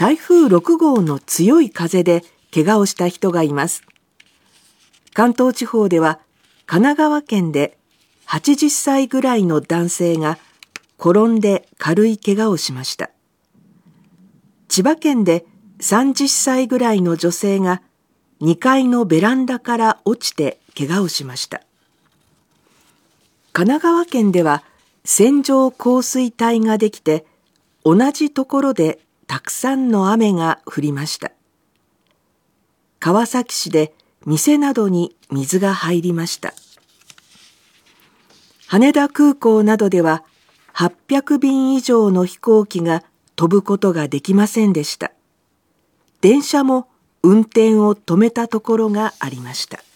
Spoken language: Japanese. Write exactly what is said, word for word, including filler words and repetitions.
台風ろくごうの強い風で怪我をした人がいます。関東地方では神奈川県ではちじゅっさいぐらいの男性が転んで軽い怪我をしました。千葉県でさんじゅっさいぐらいの女性がにかいのベランダから落ちて怪我をしました。神奈川県では線状降水帯ができて同じところでたくさんの雨が降りました。川崎市で店などに水が入りました。羽田空港などでははっぴゃくびん以上の飛行機が飛ぶことができませんでした。電車も運転を止めたところがありました。